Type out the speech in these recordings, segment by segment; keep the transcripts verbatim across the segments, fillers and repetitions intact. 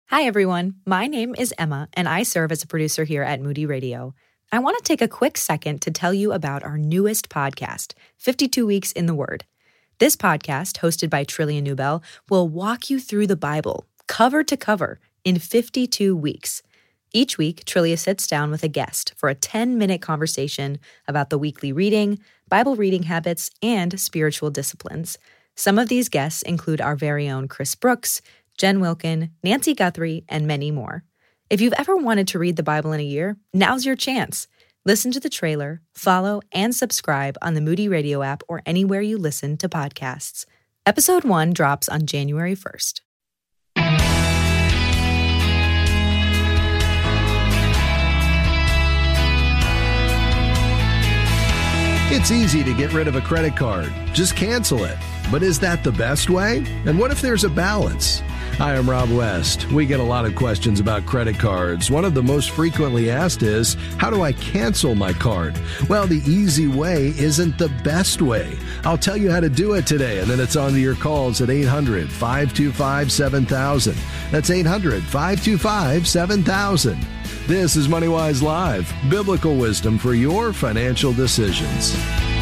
Hi, everyone. My name is Emma, and I serve as a producer here at Moody Radio. I want to take a quick second to tell you about our newest podcast, fifty-two Weeks in the Word. This podcast, hosted by Trillian Newbell, will walk you through the Bible, cover to cover, in fifty-two weeks. Each week, Trillia sits down with a guest for a ten-minute conversation about the weekly reading, Bible reading habits, and spiritual disciplines. Some of these guests include our very own Chris Brooks, Jen Wilkin, Nancy Guthrie, and many more. If you've ever wanted to read the Bible in a year, now's your chance. Listen to the trailer, follow, and subscribe on the Moody Radio app or anywhere you listen to podcasts. Episode one drops on January first. It's easy to get rid of a credit card. Just cancel it. But is that the best way? And what if there's a balance? Hi, I'm Rob West. We get a lot of questions about credit cards. One of the most frequently asked is, how do I cancel my card? Well, the easy way isn't the best way. I'll tell you how to do it today, and then it's on to your calls at eight hundred, five two five, seven thousand. That's eight hundred, five two five, seven thousand. This is MoneyWise Live, biblical wisdom for your financial decisions.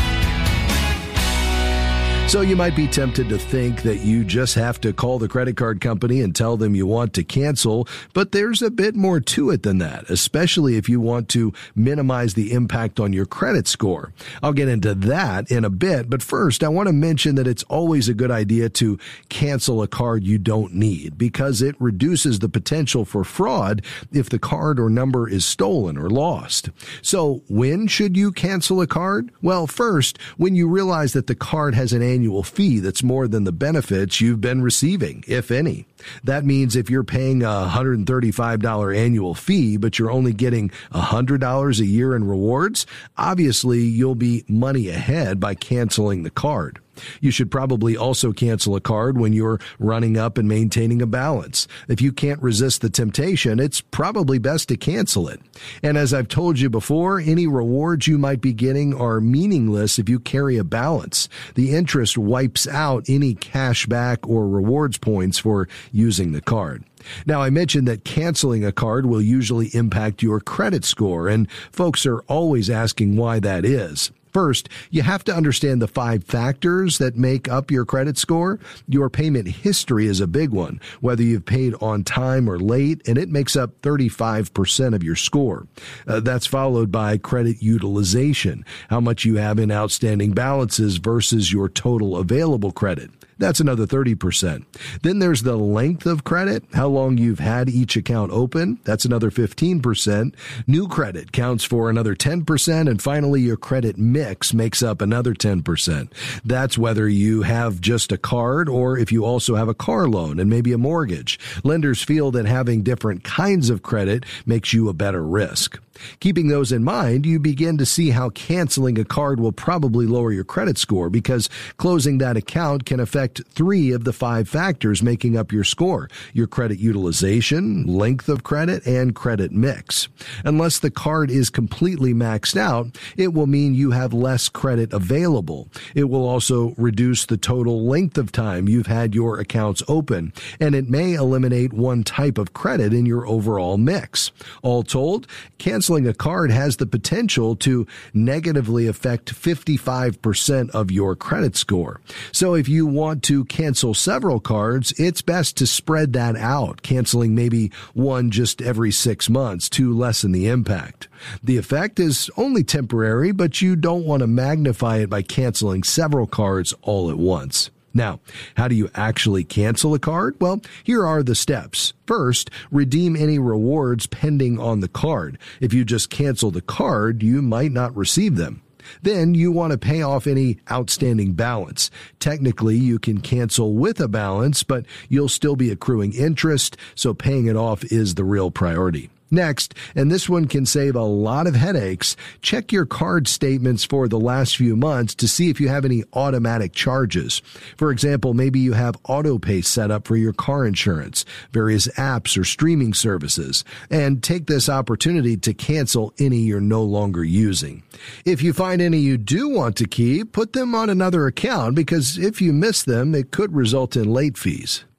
So you might be tempted to think that you just have to call the credit card company and tell them you want to cancel, but there's a bit more to it than that, especially if you want to minimize the impact on your credit score. I'll get into that in a bit, but first I want to mention that it's always a good idea to cancel a card you don't need because it reduces the potential for fraud if the card or number is stolen or lost. So when should you cancel a card? Well, first, when you realize that the card has an annual annual fee that's more than the benefits you've been receiving, if any. That means if you're paying a one hundred thirty-five dollars annual fee, but you're only getting one hundred dollars a year in rewards, obviously you'll be money ahead by canceling the card. You should probably also cancel a card when you're running up and maintaining a balance. If you can't resist the temptation, it's probably best to cancel it. And as I've told you before, any rewards you might be getting are meaningless if you carry a balance. The interest wipes out any cash back or rewards points for using the card. Now, I mentioned that canceling a card will usually impact your credit score, and folks are always asking why that is. First, you have to understand the five factors that make up your credit score. Your payment history is a big one, whether you've paid on time or late, and it makes up thirty-five percent of your score. Uh, that's followed by credit utilization, how much you have in outstanding balances versus your total available credit. That's another thirty percent. Then there's the length of credit, how long you've had each account open. That's another fifteen percent. New credit counts for another ten percent. And finally, your credit mix makes up another ten percent. That's whether you have just a card or if you also have a car loan and maybe a mortgage. Lenders feel that having different kinds of credit makes you a better risk. Keeping those in mind, you begin to see how canceling a card will probably lower your credit score because closing that account can affect three of the five factors making up your score: your credit utilization, length of credit, and credit mix. Unless the card is completely maxed out, it will mean you have less credit available. It will also reduce the total length of time you've had your accounts open, and it may eliminate one type of credit in your overall mix. All told, canceling Canceling a card has the potential to negatively affect fifty-five percent of your credit score. So if you want to cancel several cards, it's best to spread that out, canceling maybe one just every six months to lessen the impact. The effect is only temporary, but you don't want to magnify it by canceling several cards all at once. Now, how do you actually cancel a card? Well, here are the steps. First, redeem any rewards pending on the card. If you just cancel the card, you might not receive them. Then you want to pay off any outstanding balance. Technically, you can cancel with a balance, but you'll still be accruing interest, so paying it off is the real priority. Next, and this one can save a lot of headaches, check your card statements for the last few months to see if you have any automatic charges. For example, maybe you have autopay set up for your car insurance, various apps or streaming services, and take this opportunity to cancel any you're no longer using. If you find any you do want to keep, put them on another account because if you miss them, it could result in late fees.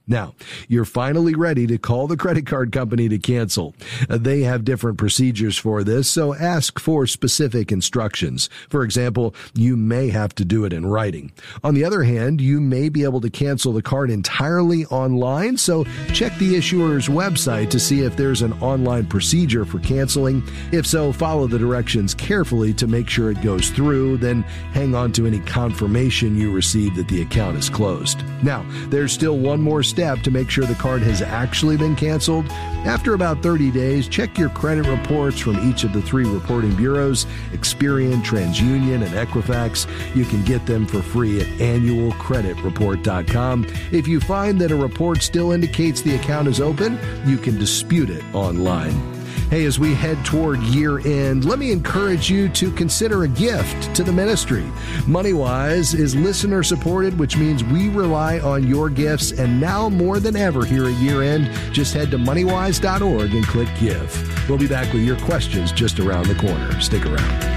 Now, you're finally ready to call the credit card company to cancel. Uh, They have different procedures for this, so ask for specific instructions. For example, you may have to do it in writing. On the other hand, you may be able to cancel the card entirely online, so check the issuer's website to see if there's an online procedure for canceling. If so, follow the directions carefully to make sure it goes through, then hang on to any confirmation you receive that the account is closed. Now, there's still one more step to make sure the card has actually been canceled. After about thirty days, check your credit reports from each of the three reporting bureaus, Experian, TransUnion, and Equifax. You can get them for free at annual credit report dot com. If you find that a report still indicates the account is open, you can dispute it online. Hey, as we head toward year end, let me encourage you to consider a gift to the ministry. MoneyWise is listener supported, which means we rely on your gifts. And now more than ever here at year end, just head to money wise dot org and click give. We'll be back with your questions just around the corner. Stick around.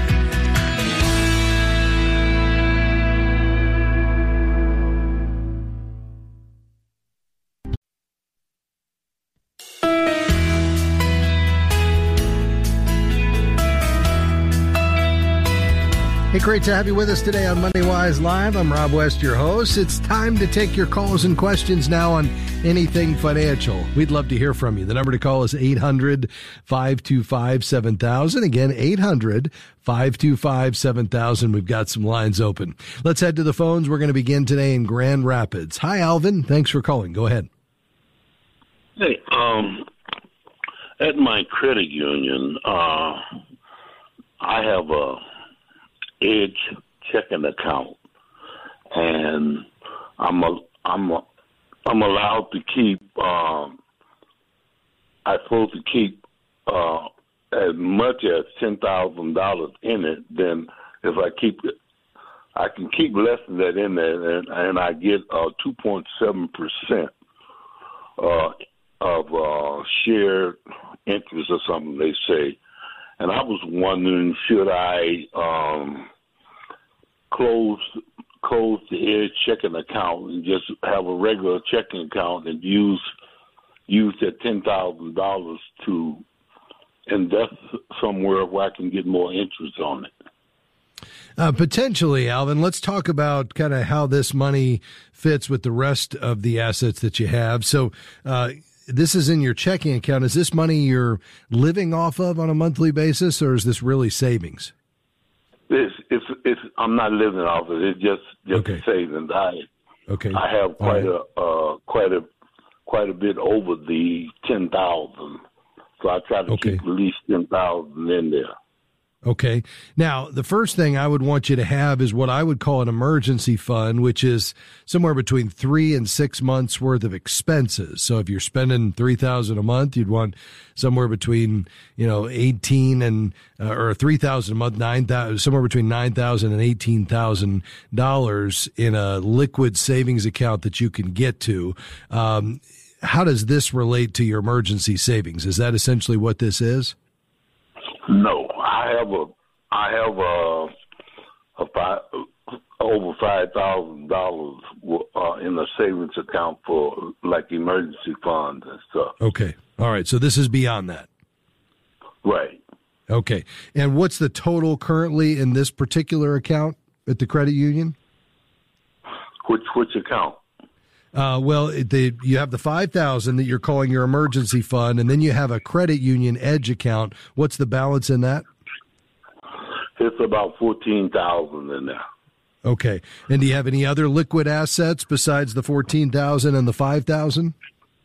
Hey, great to have you with us today on MoneyWise Live. I'm Rob West, your host. It's time to take your calls and questions now on anything financial. We'd love to hear from you. The number to call is eight hundred, five two five, seven thousand. Again, eight hundred, five two five, seven thousand. We've got some lines open. Let's head to the phones. We're going to begin today in Grand Rapids. Hi, Alvin. Thanks for calling. Go ahead. Hey, um, at my credit union, uh, I have a Edge checking account, and I'm a, I'm a, I'm allowed to keep. Um, I'm supposed to keep uh, as much as ten thousand dollars in it. Then, if I keep it, I can keep less than that in there, and, and I get uh, two point seven percent of uh, shared interest or something they say. And I was wondering, should I um, close close the Edge checking account and just have a regular checking account and use use that ten thousand dollars to invest somewhere where I can get more interest on it? Uh, potentially, Alvin. Let's talk about kind of how this money fits with the rest of the assets that you have. So, uh, this is in your checking account. Is this money you're living off of on a monthly basis, or is this really savings? It's, it's, it's, I'm not living off of it. It's just, just okay. savings. I, okay. I have quite right. a, uh, quite a, quite a bit over the ten thousand. So I try to okay. keep at least ten thousand in there. Okay. Now, the first thing I would want you to have is what I would call an emergency fund, which is somewhere between three and six months worth of expenses. So if you're spending three thousand a month, you'd want somewhere between, you know, eighteen and, uh, or three thousand a month, nine thousand, somewhere between nine thousand and eighteen thousand dollars in a liquid savings account that you can get to. Um, how does this relate to your emergency savings? Is that essentially what this is? No, I have a, I have a, a five, over five thousand dollars uh, in a savings account for like emergency funds and stuff. Okay, all right. So this is beyond that, right? Okay. And what's the total currently in this particular account at the credit union? Which which account? Uh, well, the, you have the five thousand that you're calling your emergency fund, and then you have a credit union Edge account. What's the balance in that? It's about fourteen thousand in there. Okay. And do you have any other liquid assets besides the fourteen thousand and the five thousand?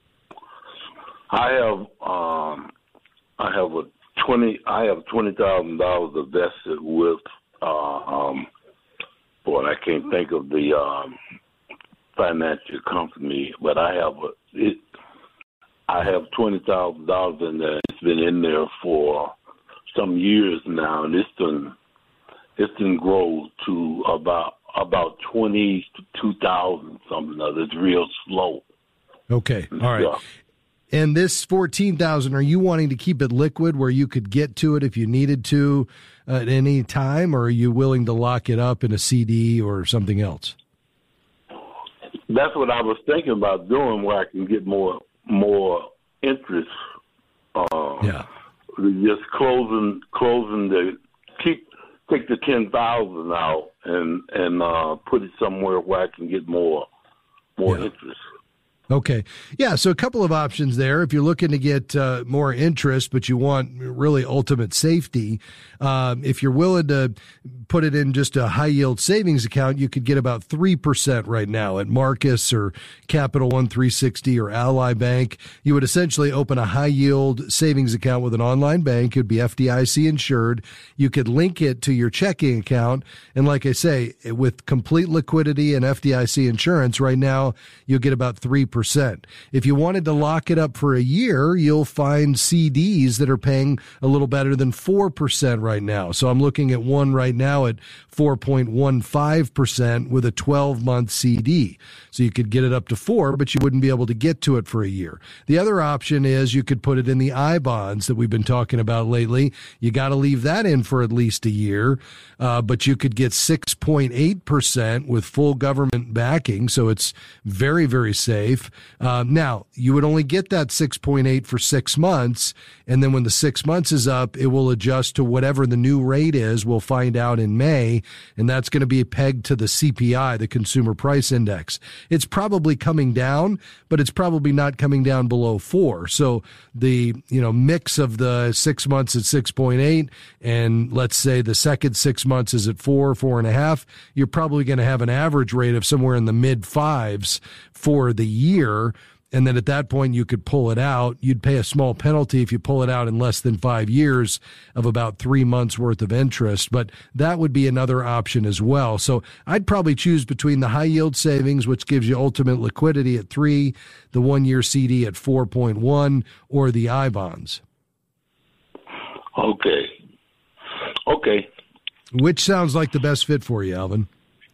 I have um, I have a twenty. I have twenty thousand dollars invested with. Uh, um, boy, I can't think of the. Um, financial company, but I have a, it. I have twenty thousand dollars in there. It's been in there for some years now, and it's been it's been grow to about about twenty two thousand something. Other. It's real slow. Okay, all right. Yeah. And this fourteen thousand, are you wanting to keep it liquid where you could get to it if you needed to uh, at any time, or are you willing to lock it up in a C D or something else? That's what I was thinking about doing, where I can get more more interest. Uh, yeah. Just closing closing the keep take the ten thousand out and and uh, put it somewhere where I can get more more yeah. interest. Okay. Yeah, so a couple of options there. If you're looking to get uh, more interest, but you want really ultimate safety, um, if you're willing to put it in just a high-yield savings account, you could get about three percent right now at Marcus or Capital One three sixty or Ally Bank. You would essentially open a high-yield savings account with an online bank. It would be F D I C insured. You could link it to your checking account. And like I say, with complete liquidity and F D I C insurance, right now you'll get about three percent. If you wanted to lock it up for a year, you'll find C Ds that are paying a little better than four percent right now. So I'm looking at one right now at four point one five percent with a twelve-month C D. So you could get it up to four, but you wouldn't be able to get to it for a year. The other option is you could put it in the I bonds that we've been talking about lately. You got to leave that in for at least a year, uh, but you could get six point eight percent with full government backing, so it's very, very safe. Uh, now, you would only get that six point eight for six months, and then when the six months is up, it will adjust to whatever the new rate is. We'll find out in May, and that's going to be pegged to the C P I, the Consumer Price Index. It's probably coming down, but it's probably not coming down below four. So the, you know, mix of the six months at six point eight, and let's say the second six months is at four, four and a half, you're probably going to have an average rate of somewhere in the mid fives for the year. And then at that point, you could pull it out. You'd pay a small penalty if you pull it out in less than five years of about three months worth of interest. But that would be another option as well. So I'd probably choose between the high yield savings, which gives you ultimate liquidity at three, the one year C D at four point one, or the I bonds. Okay. Okay. Which sounds like the best fit for you, Alvin?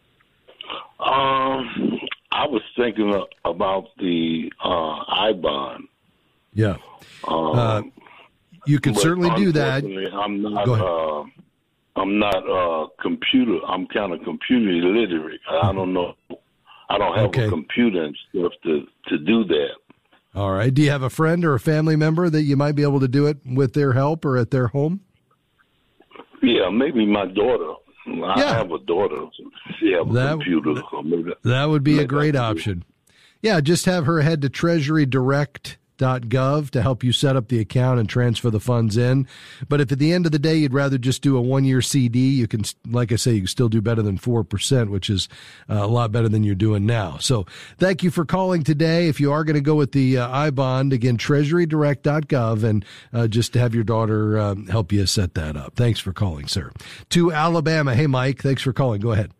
Um, I was thinking about the uh, I bond. Yeah. Um, uh, you could certainly do that. I'm not. Go ahead. Uh, I'm not uh, computer. I'm kind of computer illiterate. I don't know. I don't have okay. a computer and stuff to, to do that. All right. Do you have a friend or a family member that you might be able to do it with their help or at their home? Yeah, maybe my daughter. I yeah. have a daughter. She has a that, computer. So maybe, that would be a great I option. Yeah, just have her head to treasury direct dot gov to help you set up the account and transfer the funds in. But if at the end of the day you'd rather just do a one-year C D, you can, like I say, you can still do better than four percent, which is uh, a lot better than you're doing now. So thank you for calling today. If you are going to go with the uh, I bond, again, treasury direct dot gov, and uh, just to have your daughter um, help you set that up. Thanks for calling, sir. To Alabama. Hey, Mike, thanks for calling. Go ahead.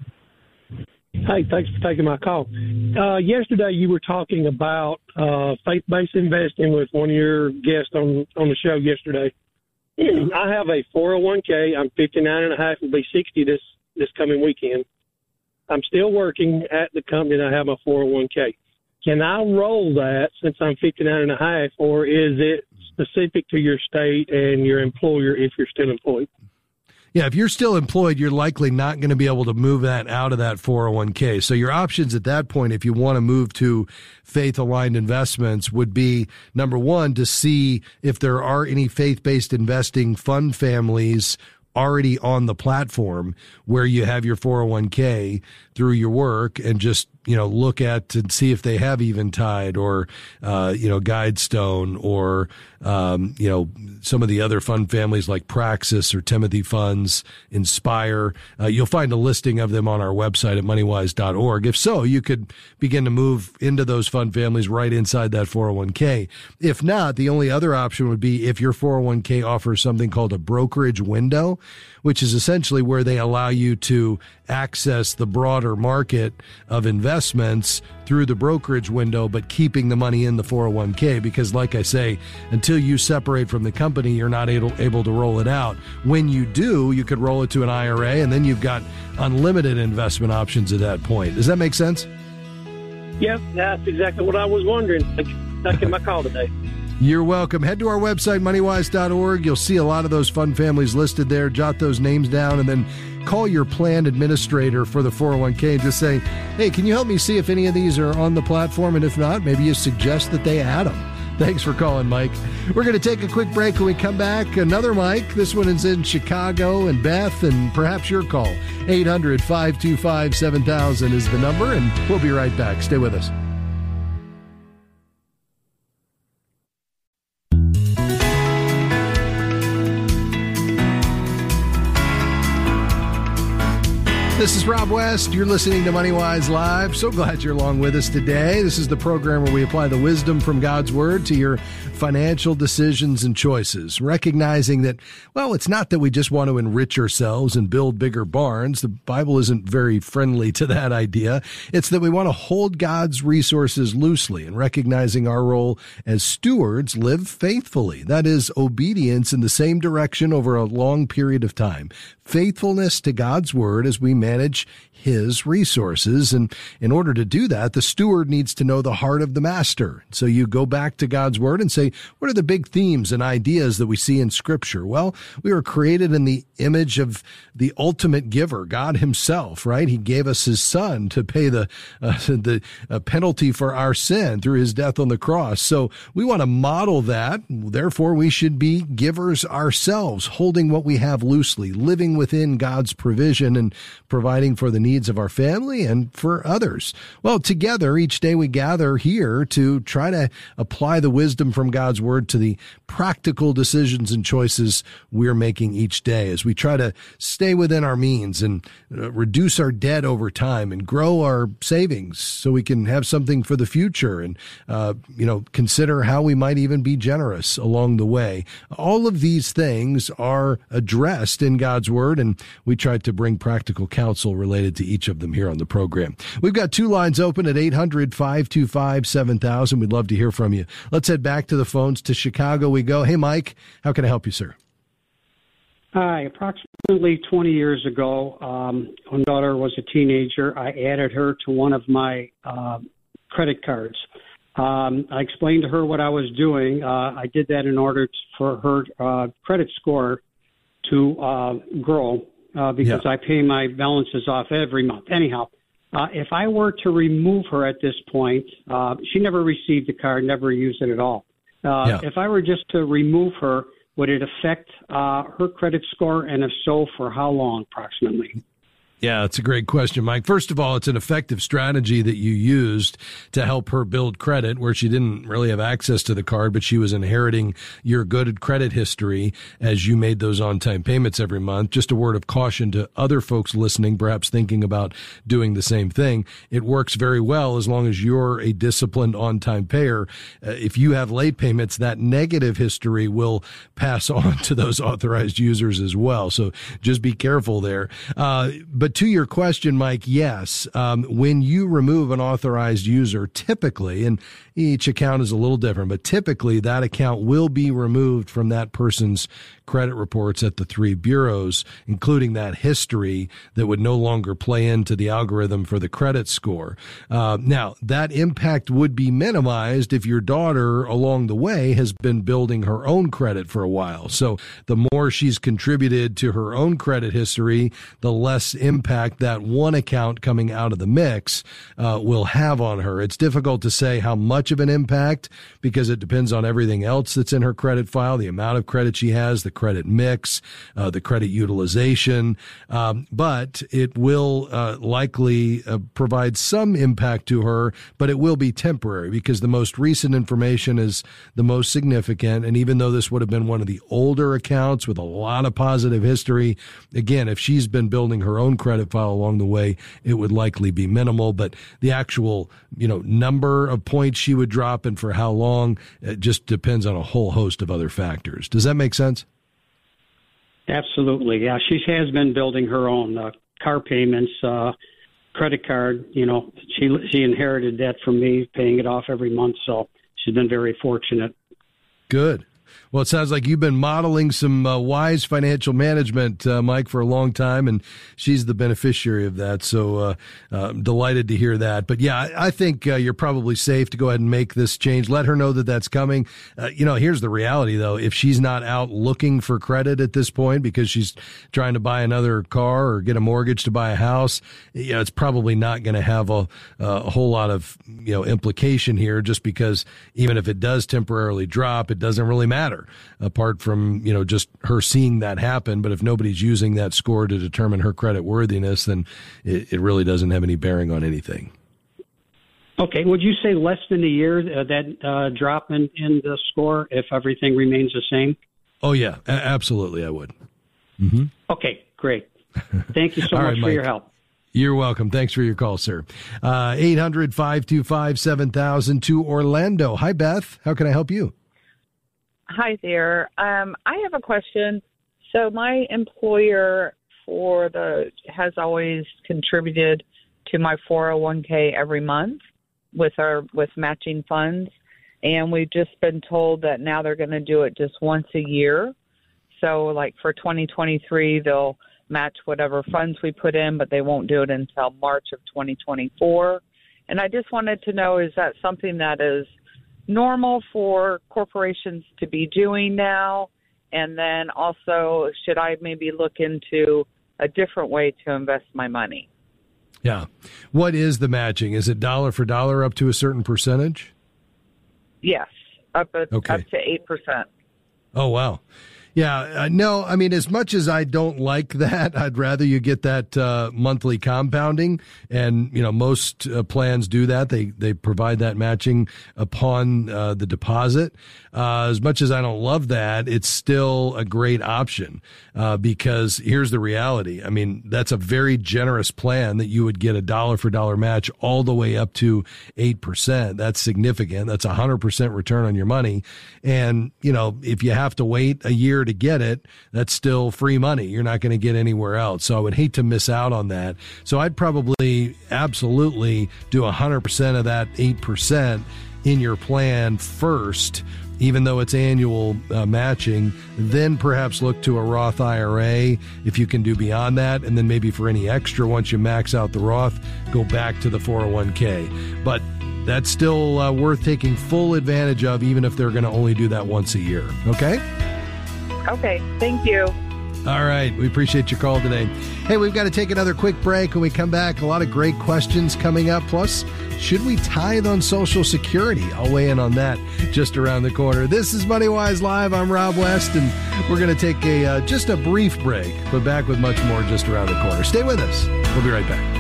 Hey, thanks for taking my call. Uh, yesterday, you were talking about uh, faith-based investing with one of your guests on, on the show yesterday. I have a four oh one k. I'm fifty-nine and a half. Will be sixty this, this coming weekend. I'm still working at the company that I have my four oh one k. Can I roll that since I'm fifty-nine and a half, or is it specific to your state and your employer if you're still employed? Yeah, if you're still employed, you're likely not going to be able to move that out of that four oh one k. So your options at that point, if you want to move to faith-aligned investments, would be, number one, to see if there are any faith-based investing fund families already on the platform where you have your four oh one k through your work, and just, you know, look at and see if they have Eventide or, uh, you know, Guidestone or, um, you know, some of the other fund families like Praxis or Timothy Funds, Inspire. Uh, you'll find a listing of them on our website at moneywise dot org. If so, you could begin to move into those fund families right inside that four oh one k. If not, the only other option would be if your four oh one k offers something called a brokerage window, which is essentially where they allow you to access the broader market of investments through the brokerage window, but keeping the money in the four oh one k, because like I say, until you separate from the company, you're not able, able to roll it out. When you do, you could roll it to an I R A, and then you've got unlimited investment options at that point. Does that make sense? Yep, that's exactly what I was wondering. Thank you for taking my call today. You're welcome. Head to our website, moneywise dot org. You'll see a lot of those fund families listed there. Jot those names down and then call your plan administrator for the four oh one k and just say, hey, can you help me see if any of these are on the platform? And if not, maybe you suggest that they add them. Thanks for calling, Mike. We're going to take a quick break. When we come back, another Mike. This one is in Chicago, and Beth, and perhaps your call. eight hundred, five two five, seven thousand is the number, and we'll be right back. Stay with us. This is Rob West. You're listening to MoneyWise Live. So glad you're along with us today. This is the program where we apply the wisdom from God's Word to your financial decisions and choices, recognizing that, well, it's not that we just want to enrich ourselves and build bigger barns. The Bible isn't very friendly to that idea. It's that we want to hold God's resources loosely and recognizing our role as stewards, live faithfully. That is obedience in the same direction over a long period of time. Faithfulness to God's Word as we manage His resources. And in order to do that, the steward needs to know the heart of the master. So you go back to God's Word and say, what are the big themes and ideas that we see in Scripture? Well, we were created in the image of the ultimate giver, God Himself, right? He gave us His Son to pay the, uh, the uh, penalty for our sin through His death on the cross. So we want to model that. Therefore, we should be givers ourselves, holding what we have loosely, living within God's provision and providing for the needs of our family and for others. Well, together, each day we gather here to try to apply the wisdom from God's Word to the practical decisions and choices we're making each day as we try to stay within our means and uh, reduce our debt over time and grow our savings so we can have something for the future and, uh, you know, consider how we might even be generous along the way. All of these things are addressed in God's Word, and we try to bring practical counsel related to each of them here on the program. We've got two lines open at eight hundred, five two five, seven thousand. We'd love to hear from you. Let's head back to the phones. To Chicago we go. Hey, Mike, how can I help you, sir? Hi. Approximately twenty years ago, um, when daughter was a teenager, I added her to one of my uh, credit cards. Um, I explained to her what I was doing. Uh, I did that in order to, for her uh, credit score to uh, grow uh, because yeah. I pay my balances off every month. Anyhow, uh, if I were to remove her at this point, uh, she never received the card, never used it at all. Uh, yeah. If I were just to remove her, would it affect uh, her credit score? And if so, for how long approximately? Yeah, it's a great question, Mike. First of all, it's an effective strategy that you used to help her build credit where she didn't really have access to the card, but she was inheriting your good credit history as you made those on-time payments every month. Just a word of caution to other folks listening, perhaps thinking about doing the same thing. It works very well as long as you're a disciplined on-time payer. Uh, if you have late payments, that negative history will pass on to those authorized users as well. So just be careful there. Uh, but to your question, Mike, yes, um, when you remove an authorized user, typically, and each account is a little different, but typically that account will be removed from that person's credit reports at the three bureaus, including that history that would no longer play into the algorithm for the credit score. Uh, now, that impact would be minimized if your daughter along the way has been building her own credit for a while. So the more she's contributed to her own credit history, the less impact that one account coming out of the mix uh, will have on her. It's difficult to say how much of an impact because it depends on everything else that's in her credit file, the amount of credit she has, the credit mix, uh, the credit utilization, um, but it will uh, likely uh, provide some impact to her, but it will be temporary because the most recent information is the most significant. And even though this would have been one of the older accounts with a lot of positive history, again, if she's been building her own credit file along the way, it would likely be minimal. But the actual, you know, number of points she would drop and for how long, it just depends on a whole host of other factors. Does that make sense? Absolutely. Yeah, she has been building her own uh, car payments, uh, credit card. You know, she she inherited that from me, paying it off every month. So she's been very fortunate. Good. Well, it sounds like you've been modeling some uh, wise financial management, uh, Mike, for a long time, and she's the beneficiary of that. So uh, uh, I'm delighted to hear that. But yeah, I, I think uh, you're probably safe to go ahead and make this change. Let her know that that's coming. Uh, you know, here's the reality, though. If she's not out looking for credit at this point because she's trying to buy another car or get a mortgage to buy a house, you know, it's probably not going to have a, a whole lot of, you know, implication here, just because even if it does temporarily drop, it doesn't really matter apart from, you know, just her seeing that happen. But if nobody's using that score to determine her credit worthiness, then it, it really doesn't have any bearing on anything. Okay. Would you say less than a year, uh, that uh, drop in, in the score if everything remains the same? Oh, yeah, a- absolutely. I would. Mm-hmm. Okay, great. Thank you so much right, for Mike. your help. You're welcome. Thanks for your call, sir. Uh, eight hundred, five two five, seven thousand to Orlando. Hi, Beth. How can I help you? Hi there. Um, I have a question. So my employer for the has always contributed to my four oh one k every month with our with matching funds, and we've just been told that now they're going to do it just once a year. So, like for twenty twenty-three, they'll match whatever funds we put in, but they won't do it until March of twenty twenty-four. And I just wanted to know, is that something that is normal for corporations to be doing now? And then also, should I maybe look into a different way to invest my money? Yeah. What is the matching? Is it dollar for dollar up to a certain percentage? Yes, up, at, okay. up to eight percent. Oh, wow. Yeah, uh, no, I mean, as much as I don't like that, I'd rather you get that uh, monthly compounding. And, you know, most uh, plans do that. They they provide that matching upon uh, the deposit. Uh, as much as I don't love that, it's still a great option uh, because here's the reality. I mean, that's a very generous plan that you would get a dollar for dollar match all the way up to eight percent. That's significant. That's a one hundred percent return on your money. And, you know, if you have to wait a year to get it, that's still free money. You're not going to get anywhere else. So I would hate to miss out on that. So I'd probably absolutely do one hundred percent of that eight percent in your plan first, even though it's annual uh, matching, then perhaps look to a Roth I R A if you can do beyond that. And then maybe for any extra, once you max out the Roth, go back to the four oh one k. But that's still uh, worth taking full advantage of, even if they're going to only do that once a year. Okay? Okay, thank you. All right. We appreciate your call today. Hey, we've got to take another quick break. When we come back, a lot of great questions coming up. Plus, should we tithe on Social Security? I'll weigh in on that just around the corner. This is MoneyWise Live. I'm Rob West, and we're going to take a uh, just a brief break, but back with much more just around the corner. Stay with us. We'll be right back.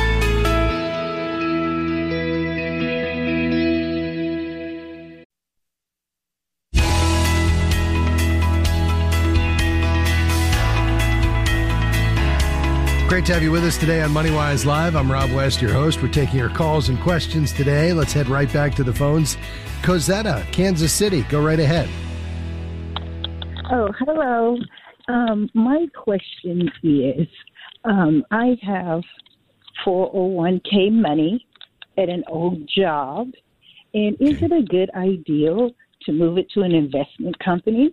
Great to have you with us today on MoneyWise Live. I'm Rob West, your host. We're taking your calls and questions today. Let's head right back to the phones. Cosetta, Kansas City, go right ahead. Oh, hello. Um, my question is, um, I have four oh one k money at an old job, and is it a good idea to move it to an investment company?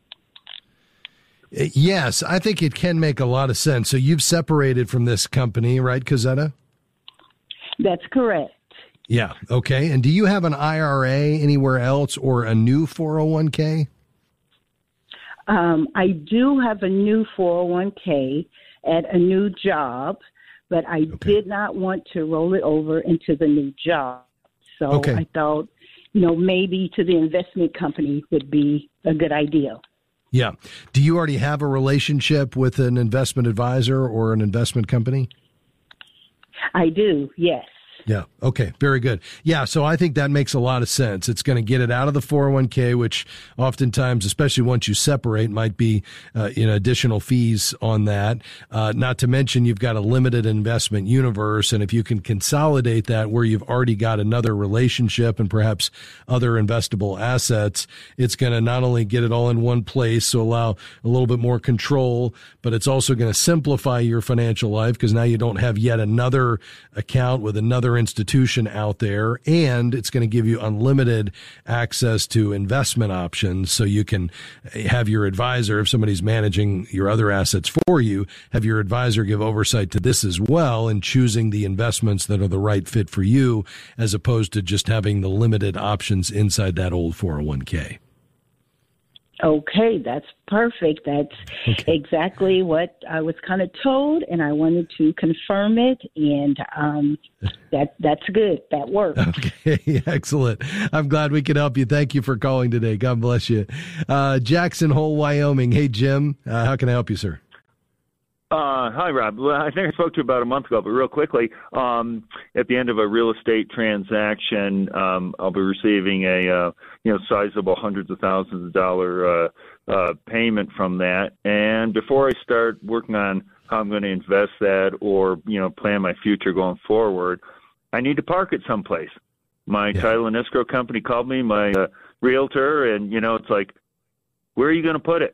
Yes, I think it can make a lot of sense. So you've separated from this company, right, Cosetta? That's correct. Yeah, okay. And do you have an I R A anywhere else or a new four oh one k? Um, I do have a new four oh one k at a new job, but I okay. did not want to roll it over into the new job. So okay. I thought, you know, maybe to the investment company would be a good idea. Yeah. Do you already have a relationship with an investment advisor or an investment company? I do, yes. Yeah. Okay. Very good. Yeah. So I think that makes a lot of sense. It's going to get it out of the four oh one k, which oftentimes, especially once you separate, might be uh, you know, additional fees on that. Uh, not to mention you've got a limited investment universe. And if you can consolidate that where you've already got another relationship and perhaps other investable assets, it's going to not only get it all in one place, so allow a little bit more control, but it's also going to simplify your financial life because now you don't have yet another account with another other institution out there, and it's going to give you unlimited access to investment options. So you can have your advisor, if somebody's managing your other assets for you, have your advisor give oversight to this as well and choosing the investments that are the right fit for you, as opposed to just having the limited options inside that old four oh one k. Okay, that's perfect. That's okay. Exactly what I was kind of told, and I wanted to confirm it, and um, that that's good. That works. Okay, excellent. I'm glad we could help you. Thank you for calling today. God bless you. Uh, Jackson Hole, Wyoming. Hey, Jim, uh, how can I help you, sir? Uh, hi, Rob. Well, I think I spoke to you about a month ago, but real quickly, um, at the end of a real estate transaction, um, I'll be receiving a uh, you know sizable hundreds of thousands of dollar uh, uh, payment from that. And before I start working on how I'm going to invest that or you know plan my future going forward, I need to park it someplace. My yeah. title and escrow company called me, my uh, realtor, and you know it's like, where are you going to put it?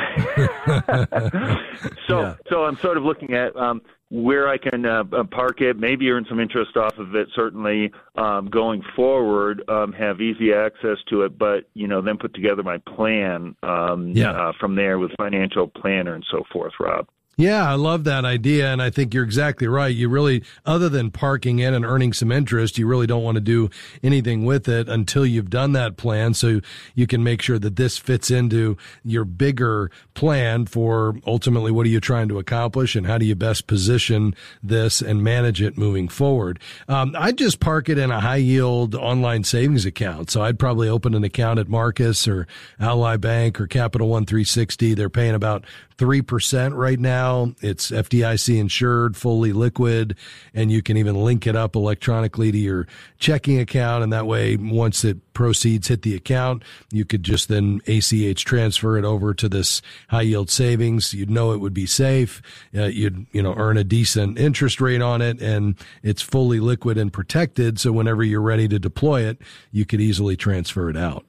so, yeah. so I'm sort of looking at um, where I can uh, park it, maybe earn some interest off of it. Certainly, um, going forward, um, have easy access to it, but you know, then put together my plan um, yeah. uh, from there with financial planner and so forth. Rob. Yeah, I love that idea, and I think you're exactly right. You really, other than parking in and earning some interest, you really don't want to do anything with it until you've done that plan, so you can make sure that this fits into your bigger plan for ultimately what are you trying to accomplish and how do you best position this and manage it moving forward. Um, I'd just park it in a high-yield online savings account, so I'd probably open an account at Marcus or Ally Bank or Capital One three sixty. They're paying about three percent right now. It's F D I C insured, fully liquid, and you can even link it up electronically to your checking account. And that way, once the proceeds hit the account, you could just then A C H transfer it over to this high yield savings. You'd know it would be safe. Uh, you'd, you know, earn a decent interest rate on it, and it's fully liquid and protected. So whenever you're ready to deploy it, you could easily transfer it out.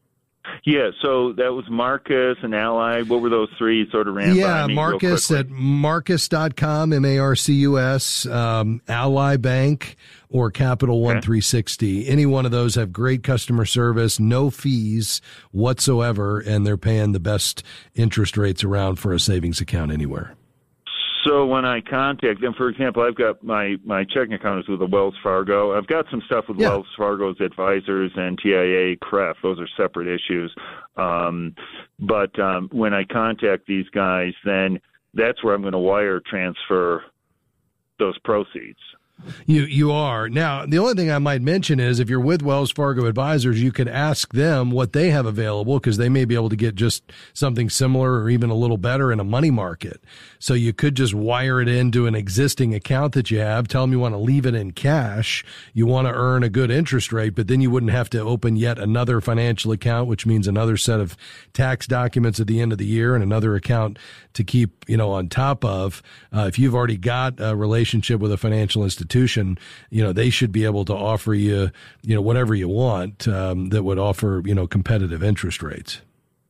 Yeah, so that was Marcus and Ally. What were those three sort of ran yeah, by me Marcus at marcus dot com, M A R C U S, um, Ally Bank, or Capital One three sixty. Any one of those have great customer service, no fees whatsoever, and they're paying the best interest rates around for a savings account anywhere. So when I contact them, for example, I've got my, my checking account is with the Wells Fargo. I've got some stuff with yeah. Wells Fargo's advisors and T I A, C R E F. Those are separate issues. Um, but um, when I contact these guys, then that's where I'm going to wire transfer those proceeds. You you are. Now, the only thing I might mention is if you're with Wells Fargo Advisors, you could ask them what they have available because they may be able to get just something similar or even a little better in a money market. So you could just wire it into an existing account that you have, tell them you want to leave it in cash, you want to earn a good interest rate, but then you wouldn't have to open yet another financial account, which means another set of tax documents at the end of the year and another account to keep, you know, on top of. Uh, if you've already got a relationship with a financial institution, you know, they should be able to offer you, you know, whatever you want um, that would offer, you know, competitive interest rates.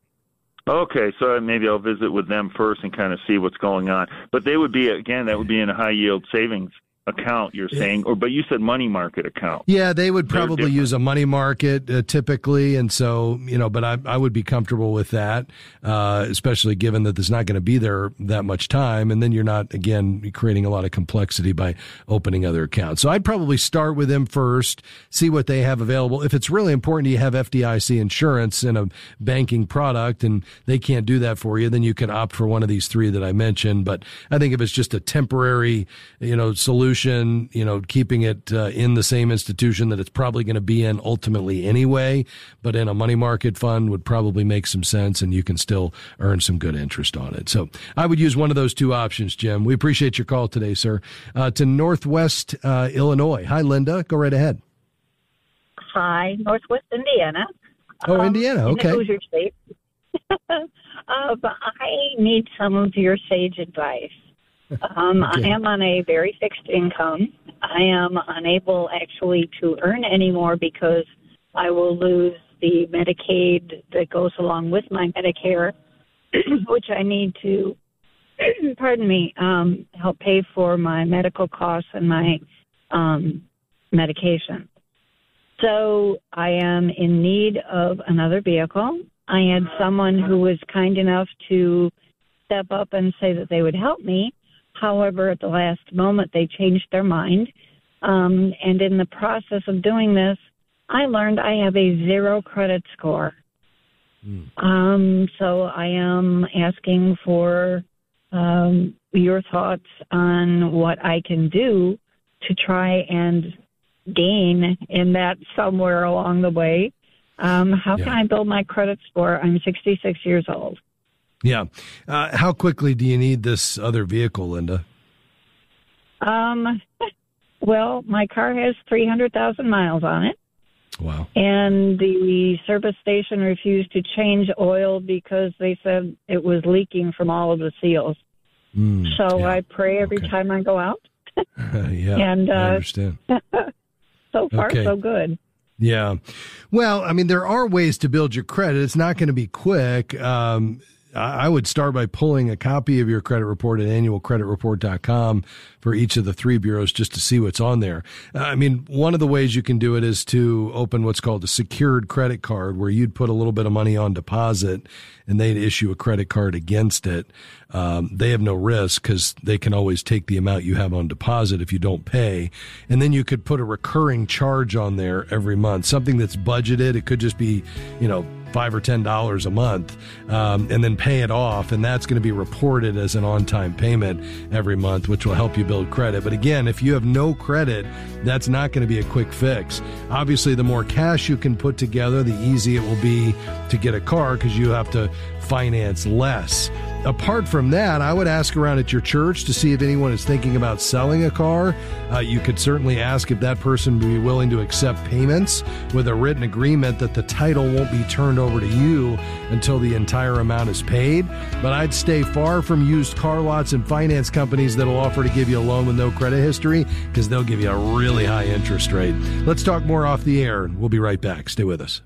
Okay, so maybe I'll visit with them first and kind of see what's going on. But they would be, again, that would be in a high yield savings account, you're saying, or but you said money market account. Yeah, they would probably use a money market uh, typically, and so you know, but I I would be comfortable with that, uh, especially given that there's not going to be there that much time, and then you're not again creating a lot of complexity by opening other accounts. So I'd probably start with them first, see what they have available. If it's really important you have F D I C insurance in a banking product, and they can't do that for you, then you can opt for one of these three that I mentioned. But I think if it's just a temporary, you know, solution. You know, keeping it uh, in the same institution that it's probably going to be in ultimately anyway, but in a money market fund would probably make some sense, and you can still earn some good interest on it. So I would use one of those two options, Jim. We appreciate your call today, sir. Uh, to Northwest uh, Illinois. Hi, Linda. Go right ahead. Hi, Northwest Indiana. Oh, um, Indiana. Okay. In the Hoosier State. uh, but I need some of your sage advice. Um, okay. I am on a very fixed income. I am unable actually to earn any more because I will lose the Medicaid that goes along with my Medicare, which I need to, pardon me, um, help pay for my medical costs and my um, medication. So I am in need of another vehicle. I had someone who was kind enough to step up and say that they would help me. However, at the last moment, they changed their mind. Um, and in the process of doing this, I learned I have a zero credit score. Mm. Um, so I am asking for um, your thoughts on what I can do to try and gain in that somewhere along the way. Um, how yeah. can I build my credit score? I'm sixty-six years old. Yeah. Uh, how quickly do you need this other vehicle, Linda? Um. Well, my car has three hundred thousand miles on it. Wow. And the service station refused to change oil because they said it was leaking from all of the seals. Mm, so yeah. I pray every okay. time I go out. yeah, and, uh, I understand. So far, okay. so good. Yeah. Well, I mean, there are ways to build your credit. It's not going to be quick. Um, I would start by pulling a copy of your credit report at annual credit report dot com for each of the three bureaus just to see what's on there. Uh, I mean, one of the ways you can do it is to open what's called a secured credit card, where you'd put a little bit of money on deposit and they'd issue a credit card against it. Um, they have no risk because they can always take the amount you have on deposit if you don't pay. And then you could put a recurring charge on there every month, something that's budgeted. It could just be, you know, five or ten dollars a month, um, and then pay it off, and that's going to be reported as an on-time payment every month, which will help you build credit. But again, if you have no credit, that's not going to be a quick fix. Obviously, the more cash you can put together, the easier it will be to get a car because you have to finance less. Apart from that, I would ask around at your church to see if anyone is thinking about selling a car. Uh, you could certainly ask if that person would be willing to accept payments with a written agreement that the title won't be turned over to you until the entire amount is paid. But I'd stay far from used car lots and finance companies that'll offer to give you a loan with no credit history, because they'll give you a really high interest rate. Let's talk more off the air, and we'll be right back. Stay with us.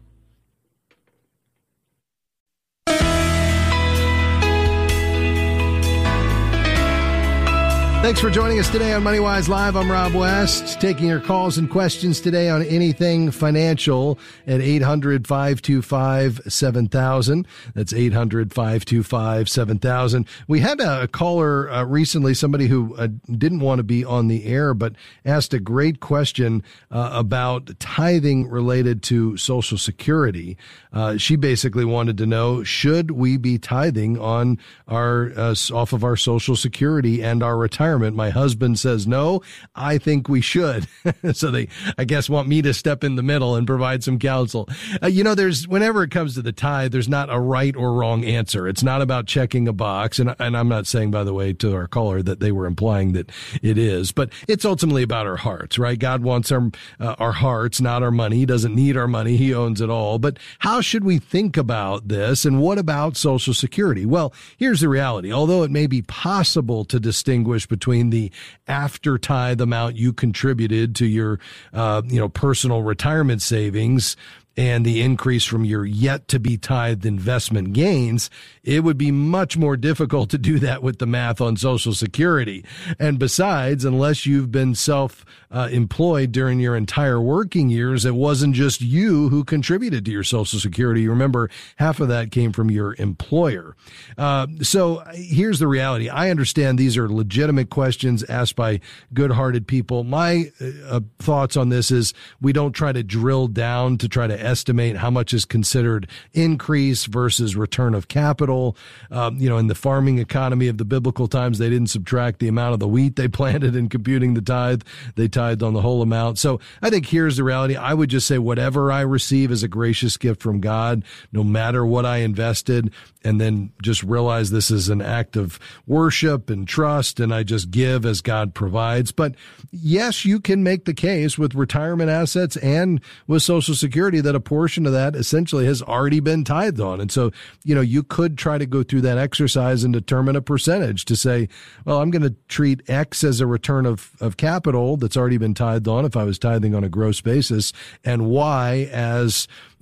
Thanks for joining us today on MoneyWise Live. I'm Rob West, taking your calls and questions today on anything financial at eight hundred, five two five, seven thousand. That's eight hundred, five two five, seven thousand. We had a caller uh, recently, somebody who uh, didn't want to be on the air, but asked a great question uh, about tithing related to Social Security. Uh, she basically wanted to know, should we be tithing on our uh, off of our Social Security and our retirement? My husband says no. I think we should. So they, I guess, want me to step in the middle and provide some counsel. Uh, you know, there's, whenever it comes to the tithe, there's not a right or wrong answer. It's not about checking a box. And, and I'm not saying, by the way, to our caller that they were implying that it is, but it's ultimately about our hearts, right? God wants our, uh, our hearts, not our money. He doesn't need our money. He owns it all. But how should we think about this? And what about Social Security? Well, here's the reality. Although it may be possible to distinguish between between the after tithe amount you contributed to your, uh, you know, personal retirement savings and the increase from your yet to be tithed investment gains, it would be much more difficult to do that with the math on Social Security. And besides, unless you've been self uh, employed during your entire working years, it wasn't just you who contributed to your Social Security. Remember, half of that came from your employer. Uh, so here's the reality. I understand these are legitimate questions asked by good-hearted people. My uh, thoughts on this is we don't try to drill down to try to estimate how much is considered increase versus return of capital. Um, you know, in the farming economy of the biblical times, they didn't subtract the amount of the wheat they planted in computing the tithe. They tithed on the whole amount. So I think here's the reality. I would just say whatever I receive is a gracious gift from God, no matter what I invested, and then just realize this is an act of worship and trust, and I just give as God provides. But yes, you can make the case with retirement assets and with Social Security that a portion of that essentially has already been tithed on. And so, you know, you could try to go through that exercise and determine a percentage to say, well, I'm going to treat X as a return of, of capital that's already been tithed on if I was tithing on a gross basis, and Y as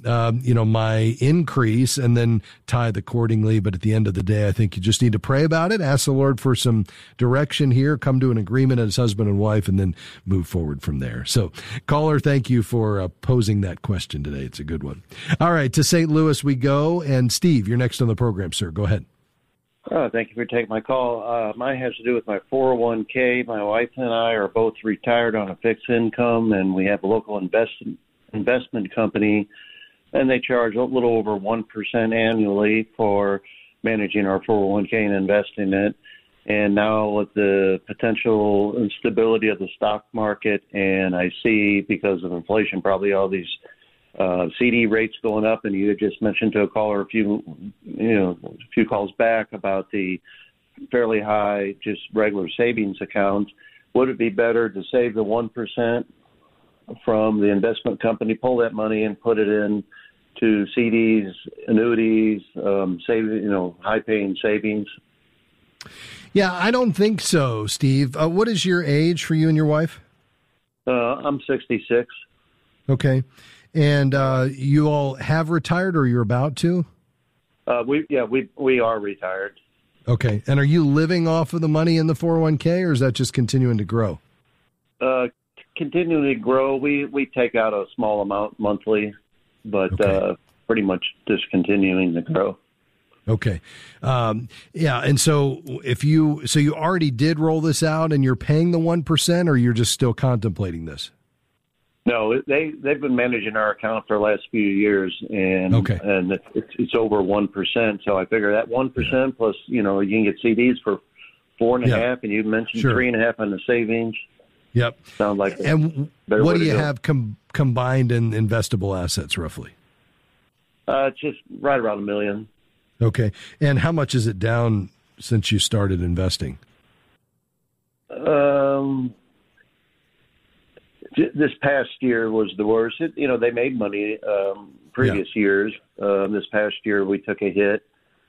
um, you know, my increase and then tithe accordingly. But at the end of the day, I think you just need to pray about it, ask the Lord for some direction here, come to an agreement as husband and wife, and then move forward from there. So, caller, thank you for uh, posing that question today. It's a good one. All right, to Saint Louis we go. And Steve, you're next on the program, sir. Go ahead. Oh, thank you for taking my call. Uh, mine has to do with my four oh one k. My wife and I are both retired on a fixed income, and we have a local invest- investment company, and they charge a little over one percent annually for managing our four oh one k and investing it. And now with the potential instability of the stock market, and I see because of inflation probably all these Uh, C D rates going up, and you had just mentioned to a caller a few, you know, a few calls back about the fairly high, just regular savings accounts. Would it be better to save the one percent from the investment company, pull that money and put it in to C Ds, annuities, um, save, you know, high-paying savings? Yeah, I don't think so, Steve. Uh, what is your age for you and your wife? Uh, I'm sixty-six. Okay. And uh, you all have retired, or you're about to? Uh, we yeah we we are retired. Okay. And are you living off of the money in the four oh one k, or is that just continuing to grow? Uh, continuing to grow. We we take out a small amount monthly, but okay. uh, pretty much just continuing to grow. Okay. Um, yeah. And so if you so you already did roll this out, and you're paying the one percent, or you're just still contemplating this? No, they they've been managing our account for the last few years, and okay. and it's it's over one percent. So I figure that one percent yeah. plus, you know, you can get C Ds for four and a yeah. half, and you mentioned sure. three and a half on the savings. Yep, sounds like. And what do you have com- combined in investable assets roughly? Uh, it's just right around a million. Okay, and how much is it down since you started investing? Um. This past year was the worst. It, you know, they made money um, previous yeah. years. Um, this past year we took a hit,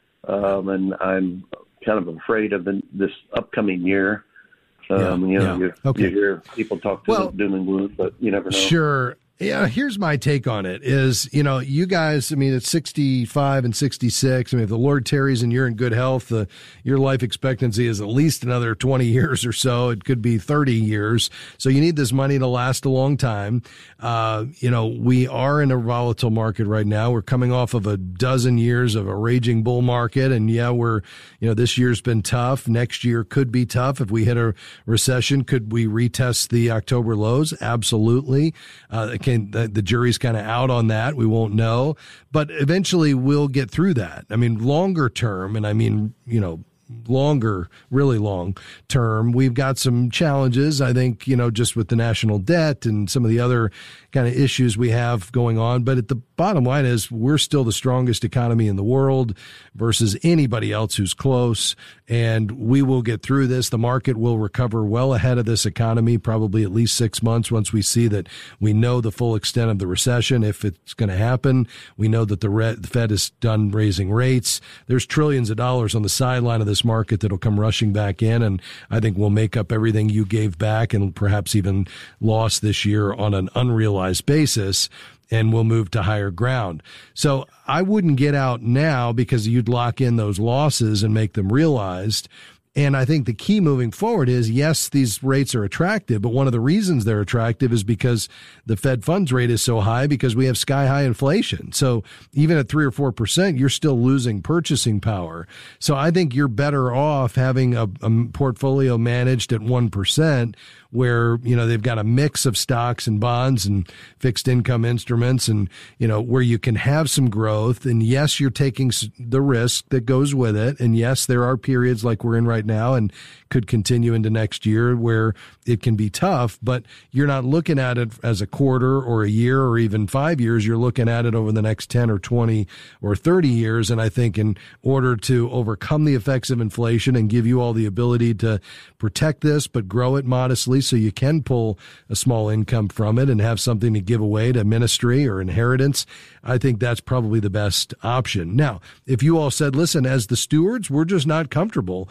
um, and I'm kind of afraid of the, this upcoming year. Um, yeah. You know, yeah. you, okay. you hear people talk to well, doom and gloom, but you never know. Sure. Yeah, here's my take on it is, you know, you guys, I mean, it's sixty-five and sixty-six. I mean, if the Lord tarries and you're in good health, uh, your life expectancy is at least another twenty years or so. It could be thirty years. So you need this money to last a long time. Uh, you know, we are in a volatile market right now. We're coming off of a dozen years of a raging bull market. And yeah, we're, you know, this year's been tough. Next year could be tough. If we hit a recession, could we retest the October lows? Absolutely. Uh, Can, the, the jury's kind of out on that. We won't know, but eventually we'll get through that. I mean, longer term, and I mean, you know, longer, really long term, we've got some challenges, I think, you know, just with the national debt and some of the other kind of issues we have going on. But at the bottom line is we're still the strongest economy in the world versus anybody else who's close. And we will get through this. The market will recover well ahead of this economy, probably at least six months once we see that we know the full extent of the recession. If it's going to happen, we know that the, Re- the Fed is done raising rates. There's trillions of dollars on the sideline of this market that'll come rushing back in. And I think we'll make up everything you gave back and perhaps even lost this year on an unrealized basis, and we'll move to higher ground. So I wouldn't get out now because you'd lock in those losses and make them realized. And I think the key moving forward is, yes, these rates are attractive, but one of the reasons they're attractive is because the Fed funds rate is so high because we have sky high inflation. So even at three or four percent, you're still losing purchasing power. So I think you're better off having a, a portfolio managed at one percent where, you know, they've got a mix of stocks and bonds and fixed income instruments and, you know, where you can have some growth. And yes, you're taking the risk that goes with it. And yes, there are periods like we're in right now and could continue into next year where it can be tough, but you're not looking at it as a quarter or a year or even five years. You're looking at it over the next ten or twenty or thirty years. And I think in order to overcome the effects of inflation and give you all the ability to protect this, but grow it modestly so you can pull a small income from it and have something to give away to ministry or inheritance, I think that's probably the best option. Now, if you all said, listen, as the stewards, we're just not comfortable taking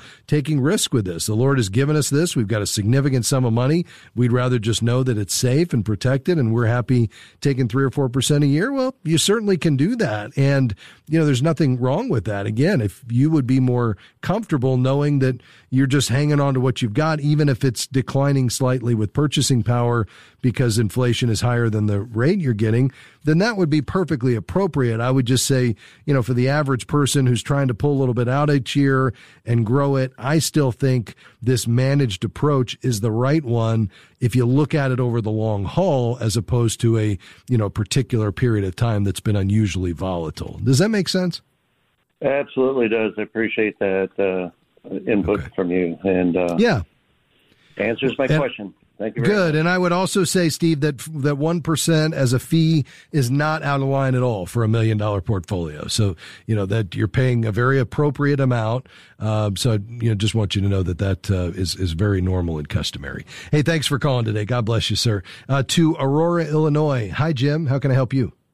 taking risk with this. The Lord has given us this. We've got a significant sum of money. We'd rather just know that it's safe and protected, and we're happy taking three or four percent a year. Well, you certainly can do that. And, you know, there's nothing wrong with that. Again, if you would be more comfortable knowing that you're just hanging on to what you've got, even if it's declining slightly with purchasing power because inflation is higher than the rate you're getting, then that would be perfectly appropriate. I would just say, you know, for the average person who's trying to pull a little bit out each year and grow it, I still think this managed approach is the right one if you look at it over the long haul as opposed to a, you know, particular period of time that's been unusually volatile. Does that make sense? Absolutely does. I appreciate that uh, input okay. from you. And uh, yeah, answers my and, question. Thank you very Good. much. And I would also say, Steve, that that one percent as a fee is not out of line at all for a million dollar portfolio. So, you know, that you're paying a very appropriate amount. Um, so, you know, just want you to know that that uh, is, is very normal and customary. Hey, thanks for calling today. God bless you, sir. Uh, to Aurora, Illinois. Hi, Jim. How can I help you?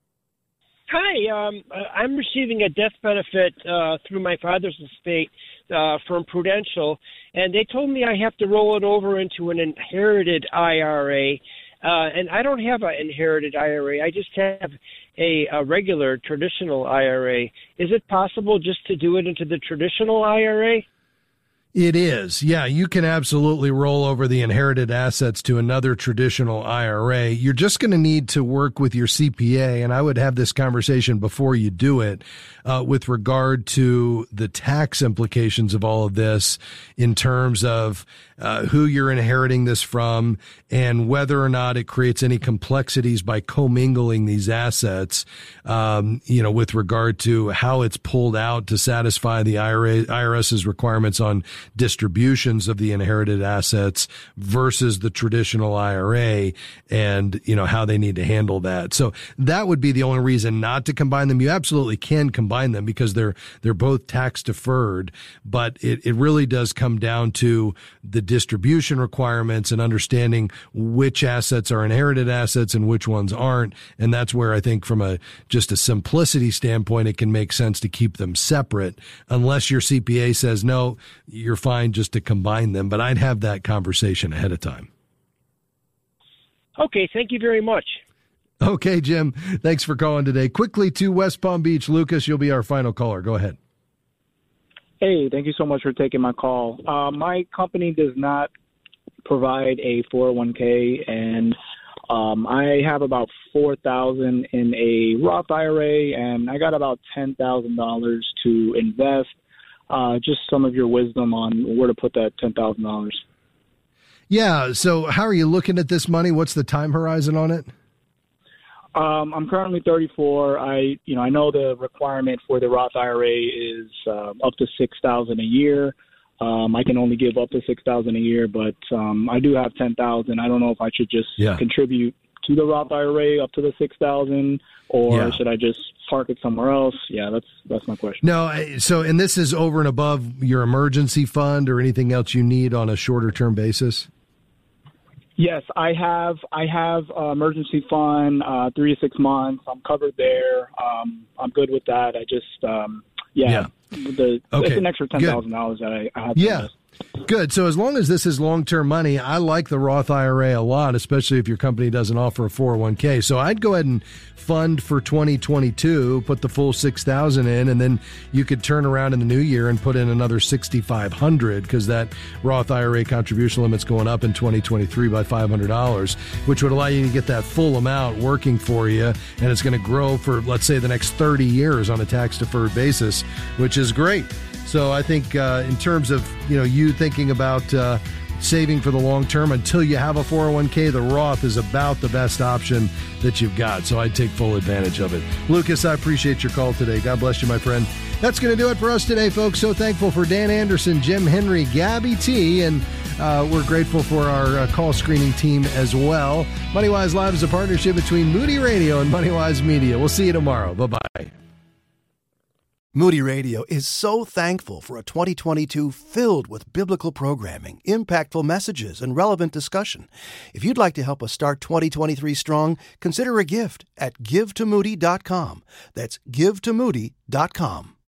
Hi. Um, I'm receiving a death benefit uh, through my father's estate uh, from Prudential, and they told me I have to roll it over into an inherited I R A, uh, and I don't have an inherited I R A. I just have a, a regular traditional I R A. Is it possible just to do it into the traditional I R A? It is. Yeah, you can absolutely roll over the inherited assets to another traditional I R A. You're just going to need to work with your C P A, and I would have this conversation before you do it uh, with regard to the tax implications of all of this in terms of uh, who you're inheriting this from and whether or not it creates any complexities by commingling these assets, um, you know, with regard to how it's pulled out to satisfy the I R A, IRS's requirements on distributions of the inherited assets versus the traditional I R A, and, you know, how they need to handle that. So that would be the only reason not to combine them. You absolutely can combine them because they're, they're both tax deferred, but it, it really does come down to the distribution requirements and understanding which assets are inherited assets and which ones aren't. And that's where I think from a, just a simplicity standpoint, it can make sense to keep them separate unless your C P A says, no, you're fine just to combine them, but I'd have that conversation ahead of time. Okay, thank you very much. Okay, Jim, thanks for calling today. Quickly to West Palm Beach. Lucas, you'll be our final caller. Go ahead. Hey, thank you so much for taking my call. Uh, my company does not provide a four oh one k, and um, I have about four thousand dollars in a Roth I R A, and I got about ten thousand dollars to invest. Uh, just some of your wisdom on where to put that ten thousand dollars. Yeah. So how are you looking at this money? What's the time horizon on it? Um, I'm currently thirty-four. I, you know, I know the requirement for the Roth I R A is uh, up to six thousand a year. Um, I can only give up to six thousand a year, but um, I do have ten thousand. I don't know if I should just yeah. contribute to the Roth I R A up to the six thousand, or yeah. should I just park it somewhere else? Yeah, that's that's my question. No, so and this is over and above your emergency fund or anything else you need on a shorter term basis? Yes, I have. I have uh, emergency fund, uh, three to six months. I'm covered there. Um, I'm good with that. I just, um, yeah, yeah. The, okay. It's an extra ten thousand dollars that I, I have. Yeah. To invest. Good. So as long as this is long-term money, I like the Roth I R A a lot, especially if your company doesn't offer a four oh one k. So I'd go ahead and fund for twenty twenty-two, put the full six thousand in, and then you could turn around in the new year and put in another sixty-five hundred because that Roth I R A contribution limit's going up in twenty twenty-three by five hundred dollars, which would allow you to get that full amount working for you, and it's going to grow for, let's say, the next thirty years on a tax-deferred basis, which is great. So I think uh, in terms of, you know, you thinking about uh, saving for the long term until you have a four oh one k, the Roth is about the best option that you've got. So I'd take full advantage of it. Lucas, I appreciate your call today. God bless you, my friend. That's going to do it for us today, folks. So thankful for Dan Anderson, Jim Henry, Gabby T, and uh, we're grateful for our uh, call screening team as well. MoneyWise Live is a partnership between Moody Radio and MoneyWise Media. We'll see you tomorrow. Bye-bye. Moody Radio is so thankful for a twenty twenty-two filled with biblical programming, impactful messages, and relevant discussion. If you'd like to help us start twenty twenty-three strong, consider a gift at give to moody dot com. That's give to moody dot com.